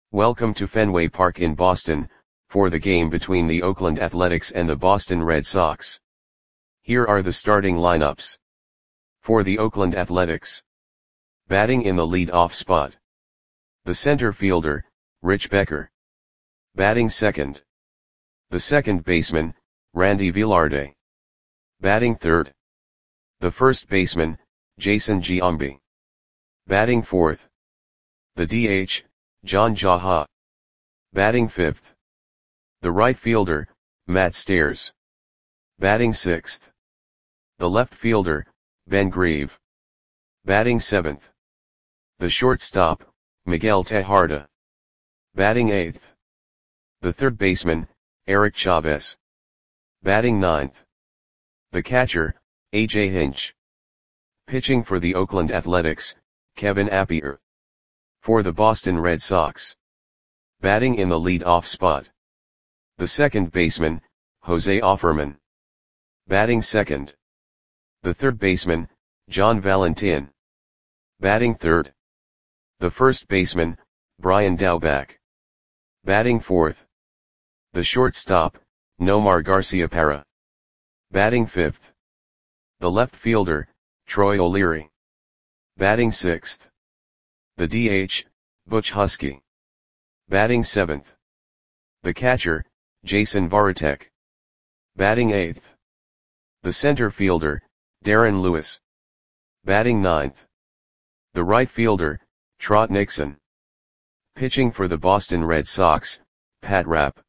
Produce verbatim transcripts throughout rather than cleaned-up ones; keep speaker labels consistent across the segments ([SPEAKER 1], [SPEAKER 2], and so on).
[SPEAKER 1] Welcome to Fenway Park in Boston, for the game between the Oakland Athletics and the Boston Red Sox. Here are the starting lineups. For the Oakland Athletics. Batting in the lead-off spot. The center fielder, Rich Becker. Batting second. The second baseman, Randy Velarde. Batting third. The first baseman, Jason Giambi. Batting fourth. The D H, John Jaha. Batting fifth. The right fielder, Matt Stairs. Batting sixth. The left fielder, Ben Grieve. Batting seventh. The shortstop, Miguel Tejada. Batting eighth. The third baseman, Eric Chavez. Batting ninth. The catcher, A J Hinch. Pitching for the Oakland Athletics, Kevin Appier. For the Boston Red Sox. Batting in the lead-off spot. The second baseman, Jose Offerman. Batting second. The third baseman, John Valentin. Batting third. The first baseman, Brian Daubach. Batting fourth. The shortstop, Nomar Garciaparra. Batting fifth. The left fielder, Troy O'Leary. Batting sixth. The D H, Butch Husky. Batting seventh. The catcher, Jason Varitek. Batting eighth. The center fielder, Darren Lewis. Batting ninth. The right fielder, Trot Nixon. Pitching for the Boston Red Sox, Pat Rapp.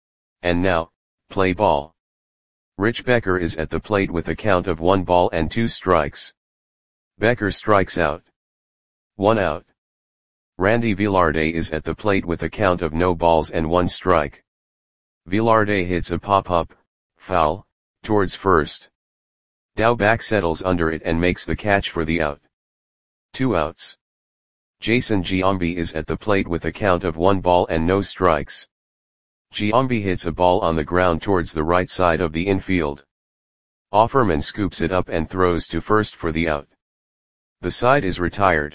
[SPEAKER 1] And now, play ball. Rich Becker is at the plate with a count of one ball and two strikes. Becker strikes out. One out. Randy Velarde is at the plate with a count of no balls and one strike. Velarde hits a pop-up, foul, towards first. Daubach settles under it and makes the catch for the out. Two outs. Jason Giambi is at the plate with a count of one ball and no strikes. Giambi hits a ball on the ground towards the right side of the infield. Offerman scoops it up and throws to first for the out. The side is retired.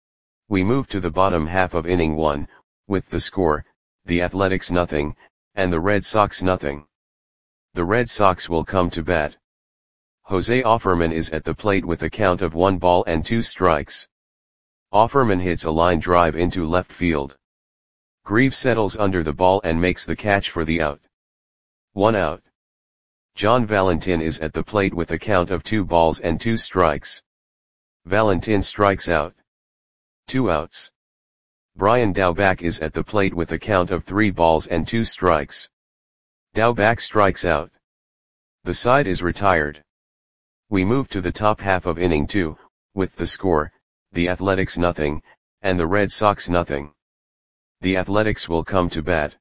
[SPEAKER 1] We move to the bottom half of inning one, with the score, the Athletics nothing, and the Red Sox nothing. The Red Sox will come to bat. Jose Offerman is at the plate with a count of one ball and two strikes. Offerman hits a line drive into left field. Grieve settles under the ball and makes the catch for the out. One out. John Valentin is at the plate with a count of two balls and two strikes. Valentin strikes out. Two outs. Brian Daubach is at the plate with a count of three balls and two strikes. Daubach strikes out. The side is retired. We move to the top half of inning two, with the score, the Athletics nothing, and the Red Sox nothing. The Athletics will come to bat.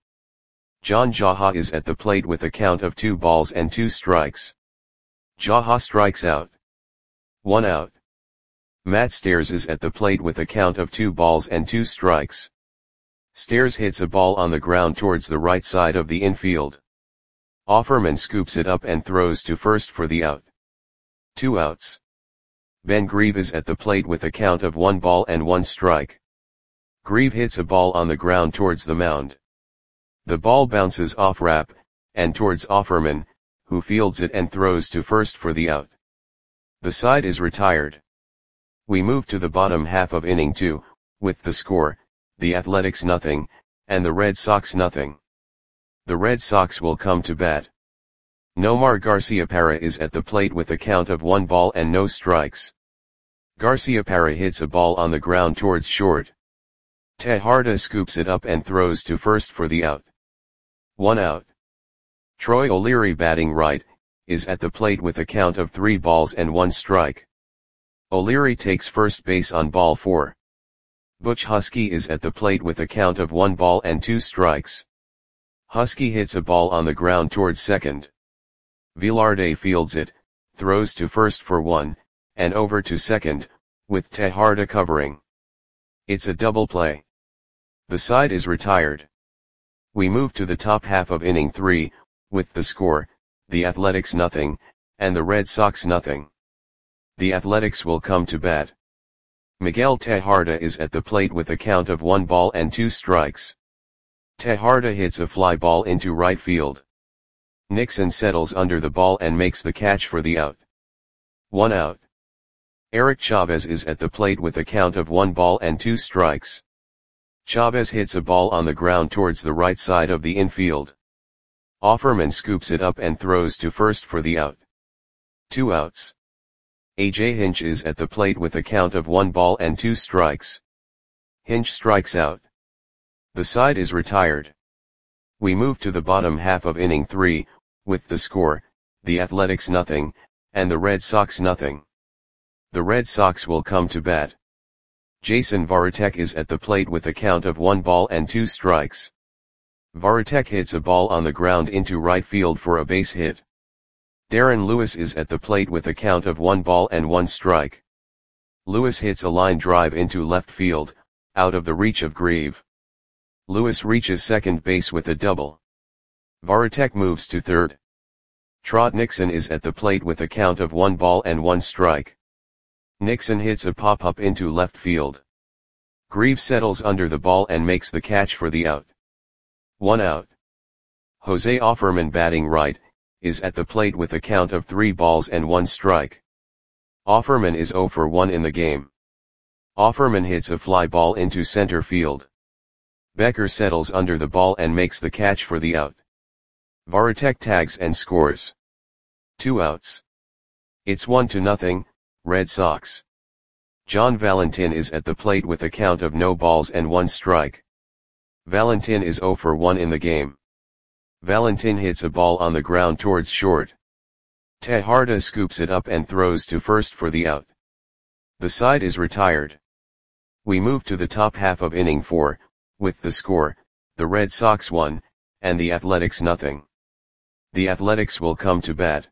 [SPEAKER 1] John Jaha is at the plate with a count of two balls and two strikes. Jaha strikes out. One out. Matt Stairs is at the plate with a count of two balls and two strikes. Stairs hits a ball on the ground towards the right side of the infield. Offerman scoops it up and throws to first for the out. Two outs. Ben Grieve is at the plate with a count of one ball and one strike. Grieve hits a ball on the ground towards the mound. The ball bounces off Rapp, and towards Offerman, who fields it and throws to first for the out. The side is retired. We move to the bottom half of inning two, with the score, the Athletics nothing, and the Red Sox nothing. The Red Sox will come to bat. Nomar Garciaparra is at the plate with a count of one ball and no strikes. Garciaparra hits a ball on the ground towards short. Tejada scoops it up and throws to first for the out. One out. Troy O'Leary, batting right, is at the plate with a count of three balls and one strike. O'Leary takes first base on ball four. Butch Husky is at the plate with a count of one ball and two strikes. Husky hits a ball on the ground towards second. Velarde fields it, throws to first for one, and over to second, with Tejada covering. It's a double play. The side is retired. We move to the top half of inning three, with the score, the Athletics nothing, and the Red Sox nothing. The Athletics will come to bat. Miguel Tejada is at the plate with a count of one ball and two strikes. Tejada hits a fly ball into right field. Nixon settles under the ball and makes the catch for the out. One out. Eric Chavez is at the plate with a count of one ball and two strikes. Chavez hits a ball on the ground towards the right side of the infield. Offerman scoops it up and throws to first for the out. Two outs. A J Hinch is at the plate with a count of one ball and two strikes. Hinch strikes out. The side is retired. We move to the bottom half of inning three, with the score, the Athletics nothing, and the Red Sox nothing. The Red Sox will come to bat. Jason Varitek is at the plate with a count of one ball and two strikes. Varitek hits a ball on the ground into right field for a base hit. Darren Lewis is at the plate with a count of one ball and one strike. Lewis hits a line drive into left field, out of the reach of Grieve. Lewis reaches second base with a double. Varitek moves to third. Trot Nixon is at the plate with a count of one ball and one strike. Nixon hits a pop-up into left field. Grieve settles under the ball and makes the catch for the out. One out. Jose Offerman, batting right, is at the plate with a count of three balls and one strike. Offerman is zero for one in the game. Offerman hits a fly ball into center field. Becker settles under the ball and makes the catch for the out. Varitek tags and scores. Two outs. It's one to nothing, Red Sox. John Valentin is at the plate with a count of no balls and one strike. Valentin is zero for one in the game. Valentin hits a ball on the ground towards short. Tejada scoops it up and throws to first for the out. The side is retired. We move to the top half of inning four, with the score, the Red Sox one, and the Athletics nothing. The Athletics will come to bat.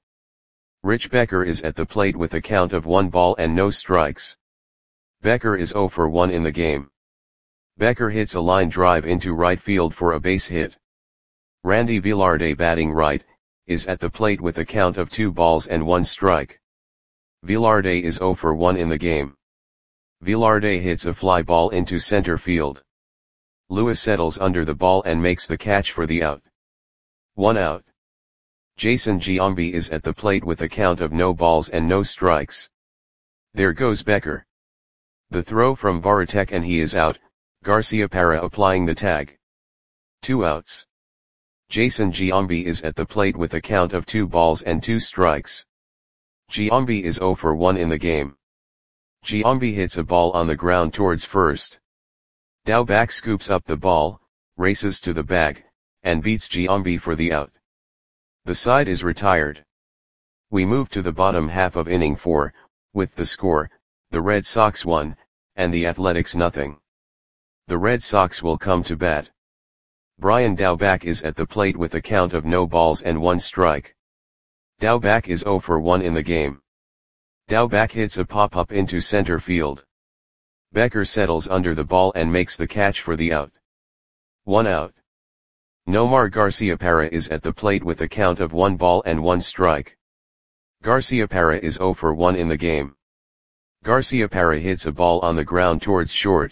[SPEAKER 1] Rich Becker is at the plate with a count of one ball and no strikes. Becker is zero for one in the game. Becker hits a line drive into right field for a base hit. Randy Velarde, batting right, is at the plate with a count of two balls and one strike. Velarde is zero for one in the game. Velarde hits a fly ball into center field. Lewis settles under the ball and makes the catch for the out. One out. Jason Giambi is at the plate with a count of no balls and no strikes. There goes Becker. The throw from Varitek and he is out, Garciaparra applying the tag. Two outs. Jason Giambi is at the plate with a count of two balls and two strikes. Giambi is zero for one in the game. Giambi hits a ball on the ground towards first. Daubach scoops up the ball, races to the bag, and beats Giambi for the out. The side is retired. We move to the bottom half of inning four, with the score, the Red Sox one, and the Athletics nothing. The Red Sox will come to bat. Brian Daubach is at the plate with a count of no balls and one strike. Daubach is zero for one in the game. Daubach hits a pop-up into center field. Becker settles under the ball and makes the catch for the out. One out. Nomar Garciaparra is at the plate with a count of one ball and one strike. Garciaparra is zero for one in the game. Garciaparra hits a ball on the ground towards short.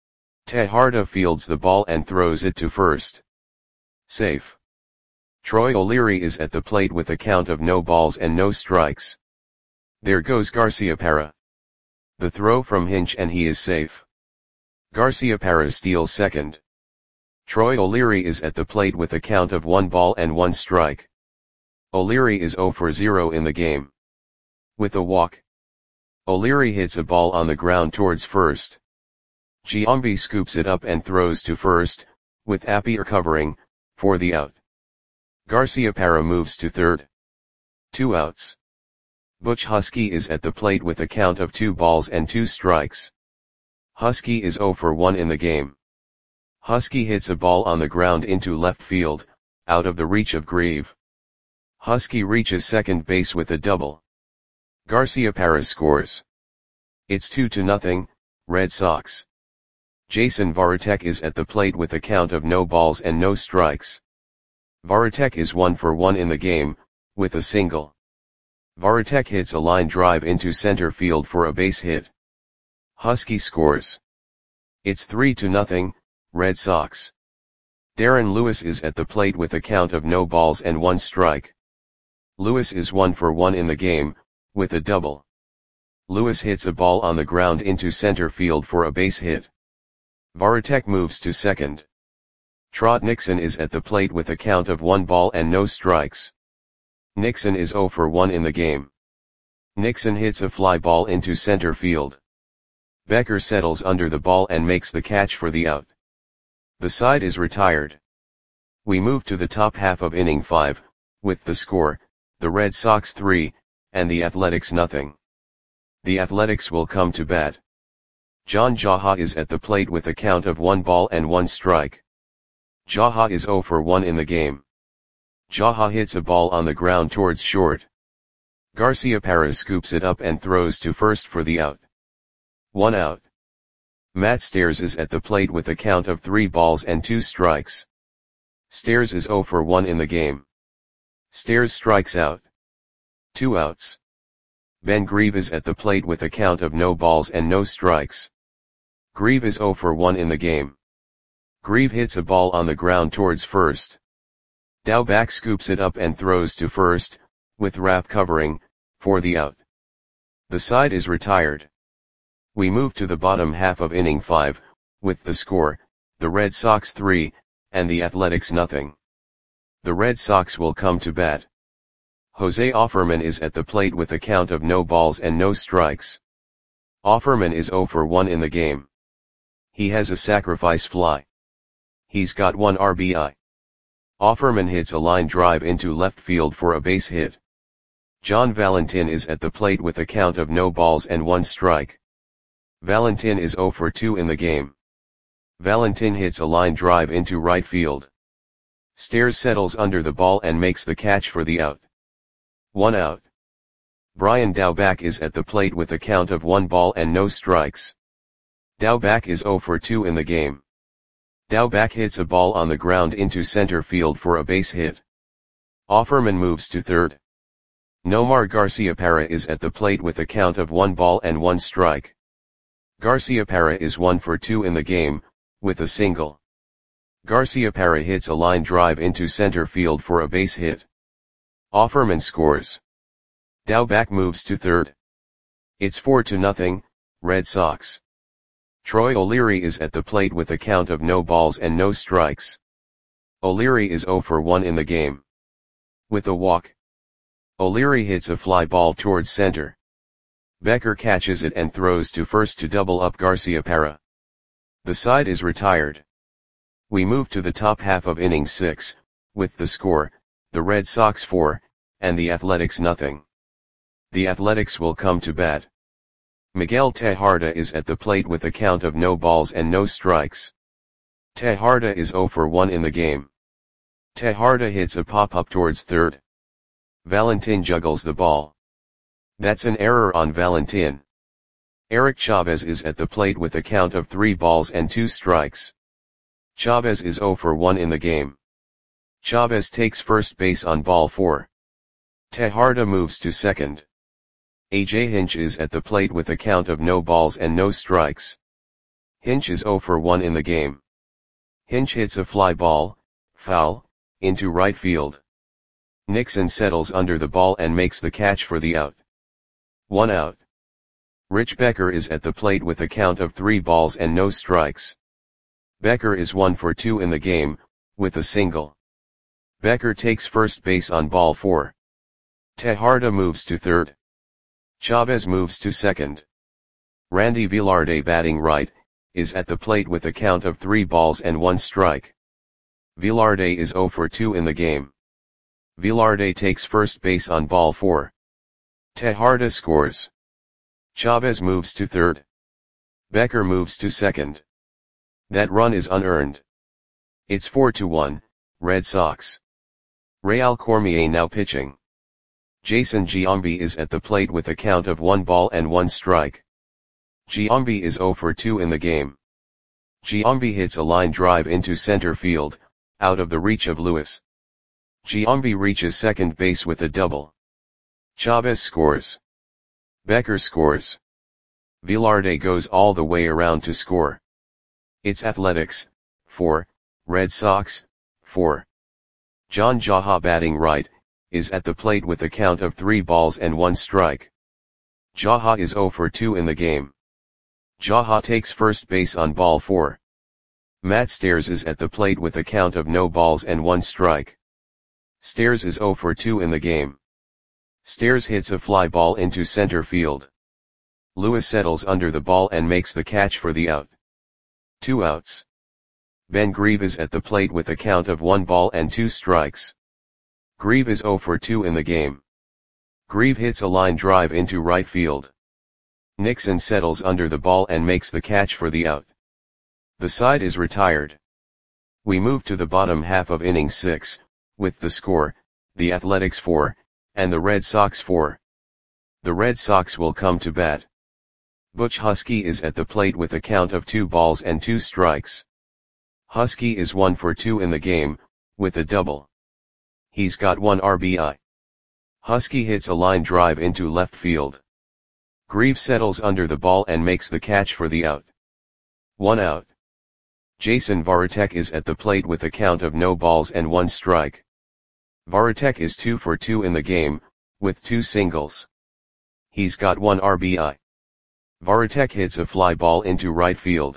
[SPEAKER 1] Tejada fields the ball and throws it to first. Safe. Troy O'Leary is at the plate with a count of no balls and no strikes. There goes Garciaparra. The throw from Hinch and he is safe. Garciaparra steals second. Troy O'Leary is at the plate with a count of one ball and one strike. O'Leary is zero for zero in the game. With a walk. O'Leary hits a ball on the ground towards first. Giambi scoops it up and throws to first, with Appy recovering, for the out. Garciaparra moves to third. Two outs. Butch Husky is at the plate with a count of two balls and two strikes. Husky is zero for one in the game. Husky hits a ball on the ground into left field, out of the reach of Grieve. Husky reaches second base with a double. Garciaparra scores. It's two to nothing, Red Sox. Jason Varitek is at the plate with a count of no balls and no strikes. Varitek is one for one in the game, with a single. Varitek hits a line drive into center field for a base hit. Husky scores. It's three to nothing, Red Sox. Darren Lewis is at the plate with a count of no balls and one strike. Lewis is one for one in the game, with a double. Lewis hits a ball on the ground into center field for a base hit. Varitek moves to second. Trot Nixon is at the plate with a count of one ball and no strikes. Nixon is zero for one in the game. Nixon hits a fly ball into center field. Becker settles under the ball and makes the catch for the out. The side is retired. We move to the top half of inning five, with the score, the Red Sox three, and the Athletics nothing. The Athletics will come to bat. John Jaha is at the plate with a count of one ball and one strike. Jaha is zero for one in the game. Jaha hits a ball on the ground towards short. Garciaparra scoops it up and throws to first for the out. One out. Matt Stairs is at the plate with a count of three balls and two strikes. Stairs is zero for one in the game. Stairs strikes out. Two outs. Ben Grieve is at the plate with a count of no balls and no strikes. Grieve is zero for one in the game. Grieve hits a ball on the ground towards first. Daubach scoops it up and throws to first, with Rapp covering, for the out. The side is retired. We move to the bottom half of inning five, with the score, the Red Sox three, and the Athletics nothing. The Red Sox will come to bat. Jose Offerman is at the plate with a count of no balls and no strikes. Offerman is zero for one in the game. He has a sacrifice fly. He's got one R B I. Offerman hits a line drive into left field for a base hit. John Valentin is at the plate with a count of no balls and one strike. Valentin is zero for two in the game. Valentin hits a line drive into right field. Stairs settles under the ball and makes the catch for the out. One out. Brian Daubach is at the plate with a count of one ball and no strikes. Daubach is zero for two in the game. Daubach hits a ball on the ground into center field for a base hit. Offerman moves to third. Nomar Garciaparra is at the plate with a count of one ball and one strike. Garciaparra is one for two in the game, with a single. Garciaparra hits a line drive into center field for a base hit. Offerman scores. Daubach moves to third. It's four to nothing, Red Sox. Troy O'Leary is at the plate with a count of no balls and no strikes. O'Leary is zero for one in the game. With a walk. O'Leary hits a fly ball towards center. Becker catches it and throws to first to double up Garciaparra. The side is retired. We move to the top half of inning six, with the score, the Red Sox four, and the Athletics nothing. The Athletics will come to bat. Miguel Tejada is at the plate with a count of no balls and no strikes. Tejada is zero for one in the game. Tejada hits a pop-up towards third. Valentin juggles the ball. That's an error on Valentin. Eric Chavez is at the plate with a count of three balls and two strikes. Chavez is zero for one in the game. Chavez takes first base on ball four. Tejada moves to second. A J Hinch is at the plate with a count of no balls and no strikes. Hinch is zero for one in the game. Hinch hits a fly ball, foul, into right field. Nixon settles under the ball and makes the catch for the out. One out. Rich Becker is at the plate with a count of three balls and no strikes. Becker is one for two in the game, with a single. Becker takes first base on ball four. Tejada moves to third. Chavez moves to second. Randy Velarde, batting right, is at the plate with a count of three balls and one strike. Velarde is zero for two in the game. Velarde takes first base on ball four. Tejada scores. Chavez moves to third. Becker moves to second. That run is unearned. It's four to one, Red Sox. Real Cormier now pitching. Jason Giambi is at the plate with a count of one ball and one strike. Giambi is zero for two in the game. Giambi hits a line drive into center field, out of the reach of Lewis. Giambi reaches second base with a double. Chavez scores. Becker scores. Velarde goes all the way around to score. It's Athletics, four, Red Sox, four. John Jaha batting right, is at the plate with a count of three balls and one strike. Jaha is zero for two in the game. Jaha takes first base on ball four. Matt Stairs is at the plate with a count of no balls and one strike. Stairs is zero for two in the game. Stairs hits a fly ball into center field. Lewis settles under the ball and makes the catch for the out. Two outs. Ben Grieve is at the plate with a count of one ball and two strikes. Grieve is zero for two in the game. Grieve hits a line drive into right field. Nixon settles under the ball and makes the catch for the out. The side is retired. We move to the bottom half of inning six, with the score, the Athletics four, and the Red Sox four. The Red Sox will come to bat. Butch Husky is at the plate with a count of two balls and two strikes. Husky is one for two in the game, with a double. He's got one R B I. Husky hits a line drive into left field. Grieve settles under the ball and makes the catch for the out. One out. Jason Varitek is at the plate with a count of no balls and one strike. Varitek is two for two in the game, with two singles. He's got one R B I. Varitek hits a fly ball into right field.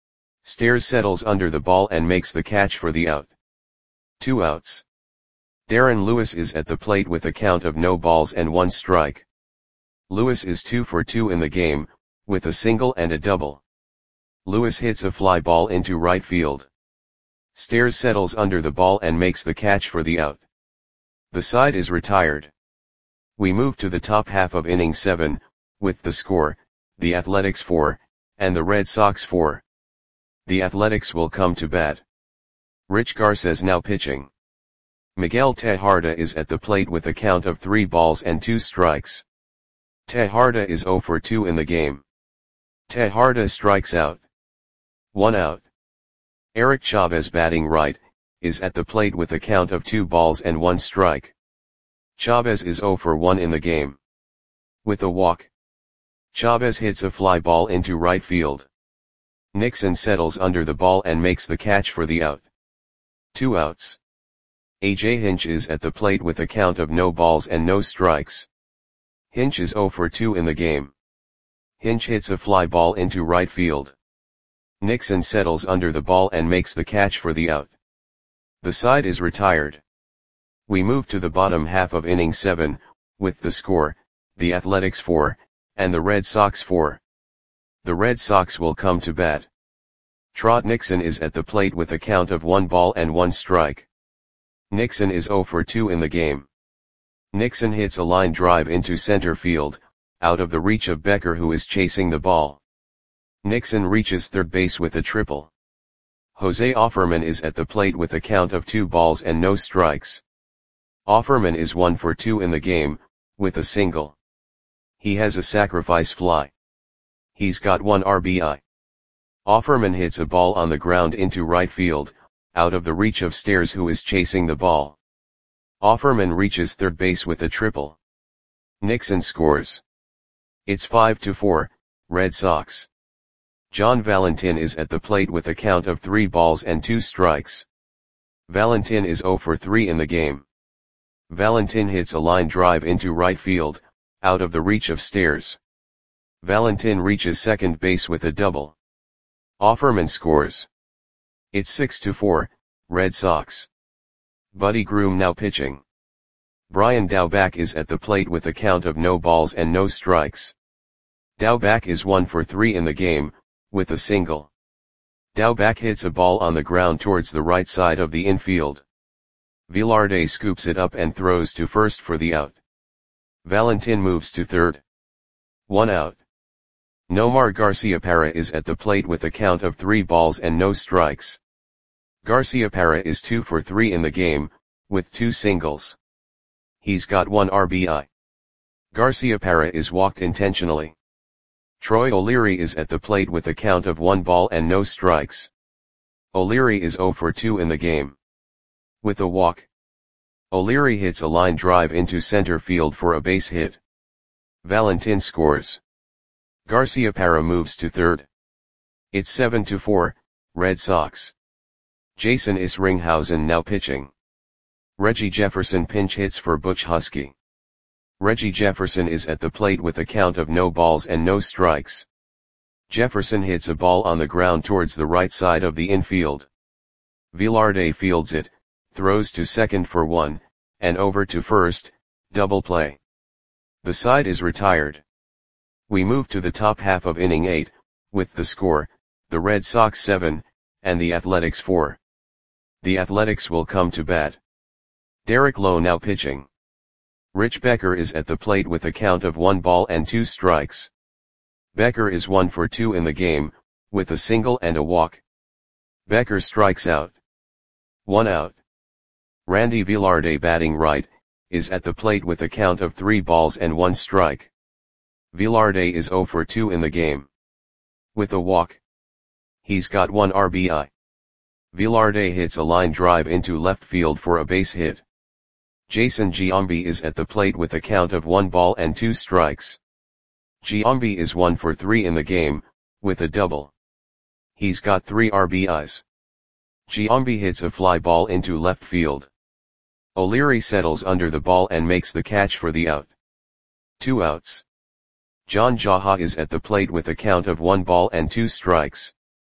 [SPEAKER 1] Stairs settles under the ball and makes the catch for the out. Two outs. Darren Lewis is at the plate with a count of no balls and one strike. Lewis is two for two in the game, with a single and a double. Lewis hits a fly ball into right field. Stairs settles under the ball and makes the catch for the out. The side is retired. We move to the top half of inning seven, with the score, the Athletics four, and the Red Sox four. The Athletics will come to bat. Rich Garces now pitching. Miguel Tejada is at the plate with a count of three balls and two strikes. Tejada is zero for two in the game. Tejada strikes out. One out. Eric Chavez batting right, is at the plate with a count of two balls and one strike. Chavez is zero for one in the game. With a walk. Chavez hits a fly ball into right field. Nixon settles under the ball and makes the catch for the out. Two outs. A J Hinch is at the plate with a count of no balls and no strikes. Hinch is zero for two in the game. Hinch hits a fly ball into right field. Nixon settles under the ball and makes the catch for the out. The side is retired. We move to the bottom half of inning seven, with the score, the Athletics four, and the Red Sox four. The Red Sox will come to bat. Trot Nixon is at the plate with a count of one ball and one strike. Nixon is zero for two in the game. Nixon hits a line drive into center field, out of the reach of Becker who is chasing the ball. Nixon reaches third base with a triple. Jose Offerman is at the plate with a count of two balls and no strikes. Offerman is one for two in the game, with a single. He has a sacrifice fly. He's got one R B I. Offerman hits a ball on the ground into right field, out of the reach of Stairs who is chasing the ball. Offerman reaches third base with a triple. Nixon scores. It's five to four, Red Sox. John Valentin is at the plate with a count of three balls and two strikes. Valentin is zero for three in the game. Valentin hits a line drive into right field, out of the reach of Stairs. Valentin reaches second base with a double. Offerman scores. It's six to four, Red Sox. Buddy Groom now pitching. Brian Daubach is at the plate with a count of no balls and no strikes. Daubach is one for three in the game, with a single. Daubach hits a ball on the ground towards the right side of the infield. Velarde scoops it up and throws to first for the out. Valentin moves to third. One out. Nomar Garciaparra is at the plate with a count of three balls and no strikes. Garciaparra is two for three in the game, with two singles. He's got one R B I. Garciaparra is walked intentionally. Troy O'Leary is at the plate with a count of one ball and no strikes. O'Leary is zero for two in the game. With a walk. O'Leary hits a line drive into center field for a base hit. Valentin scores. Garciaparra moves to third. It's seven to four, Red Sox. Jason Isringhausen now pitching. Reggie Jefferson pinch hits for Butch Husky. Reggie Jefferson is at the plate with a count of no balls and no strikes. Jefferson hits a ball on the ground towards the right side of the infield. Velarde fields it, throws to second for one, and over to first, double play. The side is retired. We move to the top half of inning eight, with the score, the Red Sox seven, and the Athletics four. The Athletics will come to bat. Derek Lowe now pitching. Rich Becker is at the plate with a count of one ball and two strikes. Becker is one for two in the game, with a single and a walk. Becker strikes out. One out. Randy Velarde batting right, is at the plate with a count of three balls and one strike. Velarde is zero for two in the game. With a walk. He's got one R B I. Velarde hits a line drive into left field for a base hit. Jason Giambi is at the plate with a count of one ball and two strikes. Giambi is one for three in the game, with a double. He's got three R B Is. Giambi hits a fly ball into left field. O'Leary settles under the ball and makes the catch for the out. Two outs. John Jaha is at the plate with a count of one ball and two strikes.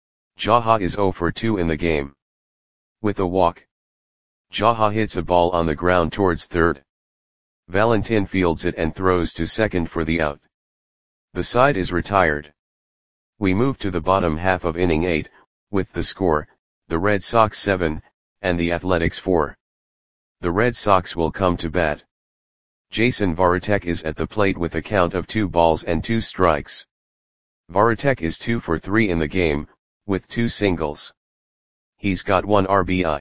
[SPEAKER 1] Jaha is zero for two in the game. With a walk. Jaha hits a ball on the ground towards third. Valentin fields it and throws to second for the out. The side is retired. We move to the bottom half of inning eight, with the score, the Red Sox seven, and the Athletics four. The Red Sox will come to bat. Jason Varitek is at the plate with a count of two balls and two strikes. Varitek is two for three in the game, with two singles. He's got one R B I.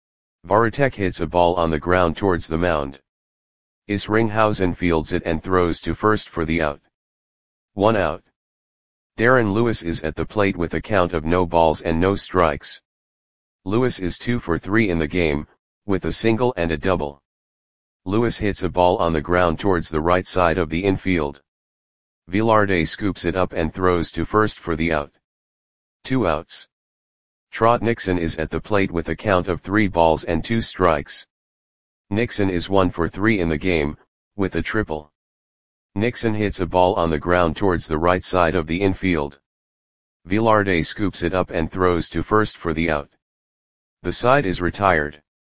[SPEAKER 1] Varitek hits a ball on the ground towards the mound. Isringhausen fields it and throws to first for the out. One out. Darren Lewis is at the plate with a count of no balls and no strikes. Lewis is two for three in the game, with a single and a double. Lewis hits a ball on the ground towards the right side of the infield. Velarde scoops it up and throws to first for the out. Two outs. Trot Nixon is at the plate with a count of three balls and two strikes. Nixon is one for three in the game, with a triple. Nixon hits a ball on the ground towards the right side of the infield. Velarde scoops it up and throws to first for the out. The side is retired.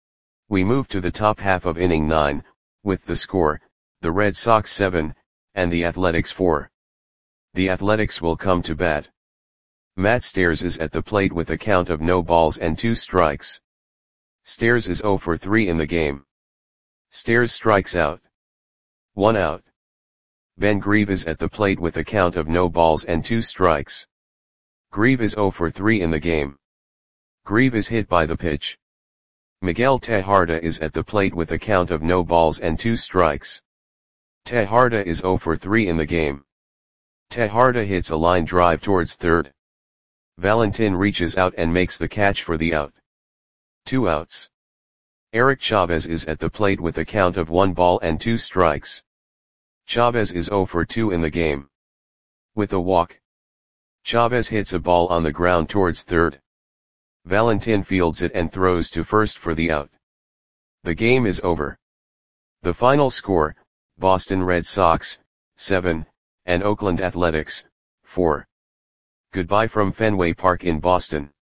[SPEAKER 1] We move to the top half of inning nine, with the score, the Red Sox seven, and the Athletics four. The Athletics will come to bat. Matt Stairs is at the plate with a count of no balls and two strikes. Stairs is zero for three in the game. Stairs strikes out. One out. Ben Grieve is at the plate with a count of no balls and two strikes. Grieve is zero for three in the game. Grieve is hit by the pitch. Miguel Tejada is at the plate with a count of no balls and two strikes. Tejada is zero for three in the game. Tejada hits a line drive towards third. Valentin reaches out and makes the catch for the out. Two outs. Eric Chavez is at the plate with a count of one ball and two strikes. Chavez is zero for two in the game. With a walk. Chavez hits a ball on the ground towards third. Valentin fields it and throws to first for the out. The game is over. The final score, Boston Red Sox, seven, and Oakland Athletics, four. Goodbye from Fenway Park in Boston.